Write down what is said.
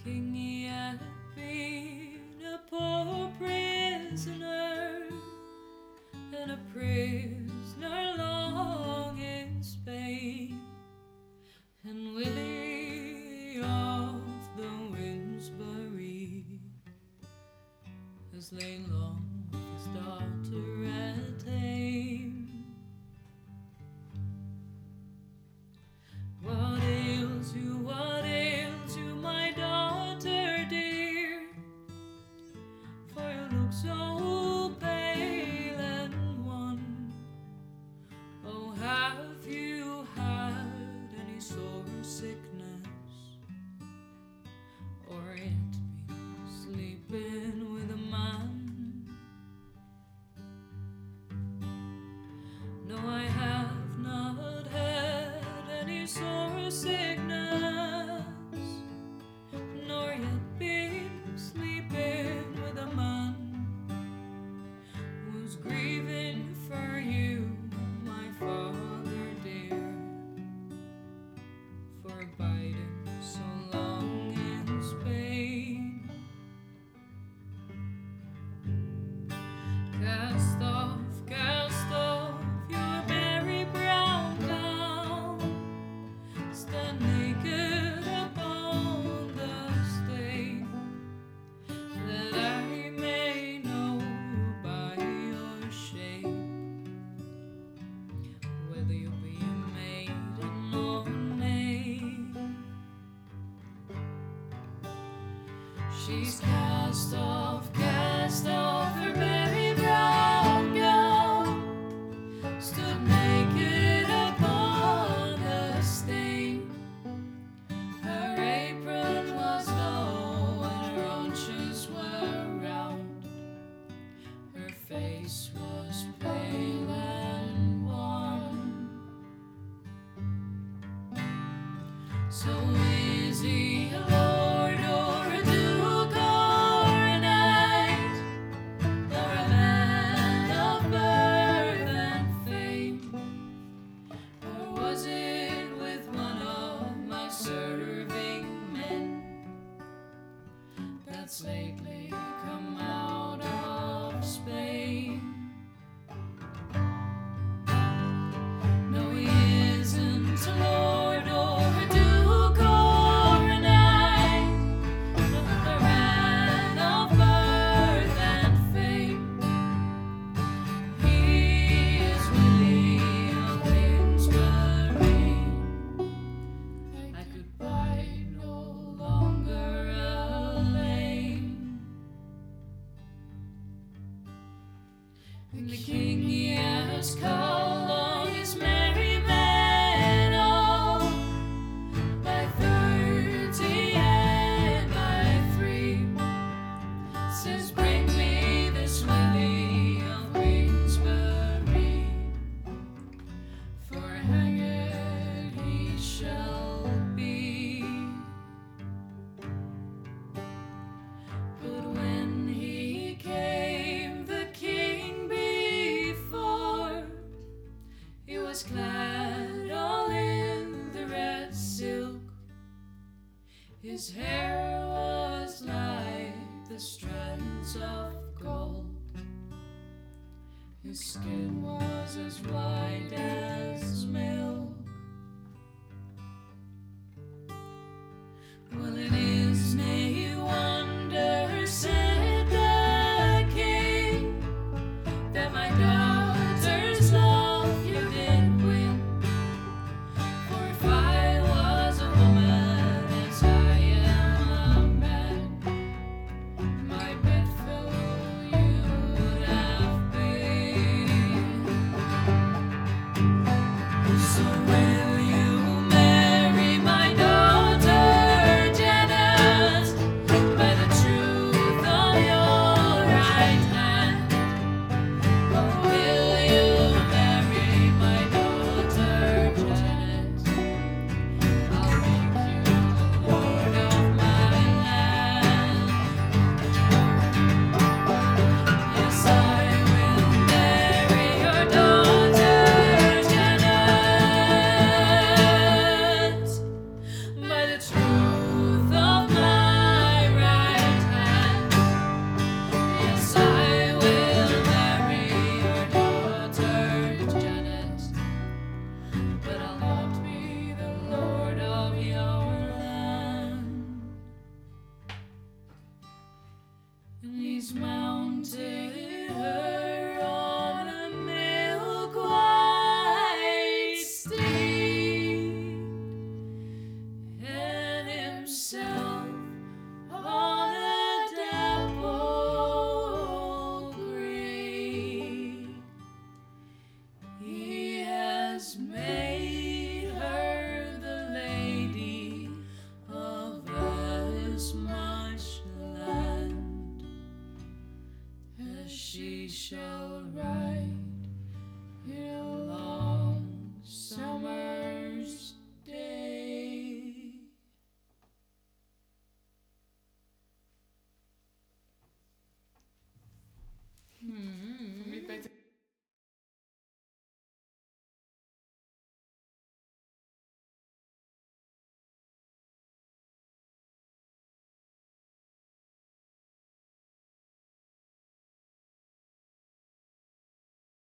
King he had been a poor prisoner, and a prisoner long in Spain, and Willie of the Winsbury has lain long with his daughter at tame. What ails you, my daughter dear? For you look so pale and wan. Oh, have you had any sore sickness, or yet been sleeping with a man? No, I have not had any sore sickness, nor yet been sleeping with a man who's grieving for you, my father dear, for abiding so long in Spain. Cast off your very brown gown, stand naked upon the stain, that I may know you by your shape, whether you be a maiden or maid. She's cast off her very brown gown, stood naked upon the stain. Her apron was low and her haunches were round. Her face was pale and wan. So is he a lord or a duke or a knight, or a man of birth and fame? Or was it with one of my serving men that's lately come out of Spain? No, he isn't a lord or a duke or a knight, a man of birth and fame. He is Willie of Winsbury. I could bide no longer a lane. And the king he has called on his merry men all, by 30 and by 3, says, bring me this Willie of Winsbury, for hanged he shall be. But when he came the king before, he was clad all in the red silk. His hair was like the strands of gold. His skin was as white as milk. Well, it is nay wonder, said the king, that my daughter's love you did win. For if I was a woman as I am a man, my bedfellow you would have been. shall rise.